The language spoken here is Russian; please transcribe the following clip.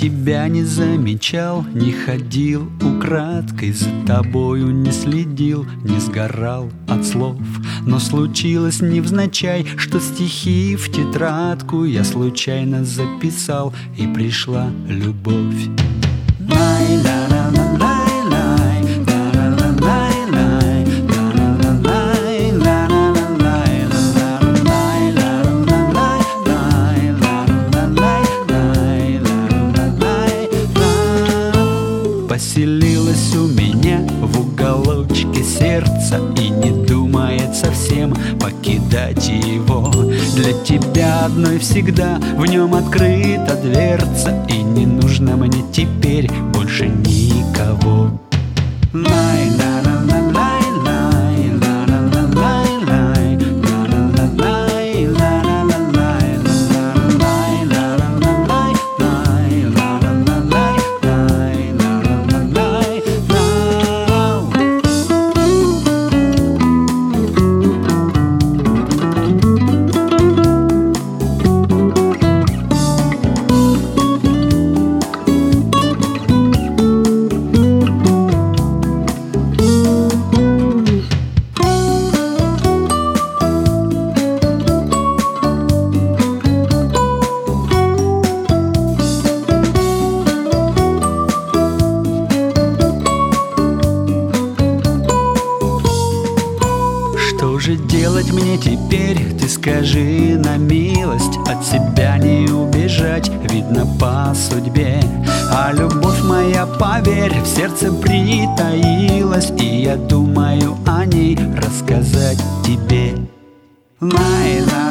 тебя не замечал, не ходил украдкой, за тобою не следил, не сгорал от слов. Но случилось невзначай, что стихи в тетрадку я случайно записал, и пришла любовь. Поселилась у меня в уголочке сердца и не думает совсем покидать его. Для тебя одной всегда в нем открыта дверца, и не нужно мне теперь больше никого. Что же делать мне теперь, ты скажи на милость? От себя не убежать, видно по судьбе. А любовь моя, поверь, в сердце притаилась, и я думаю о ней рассказать тебе.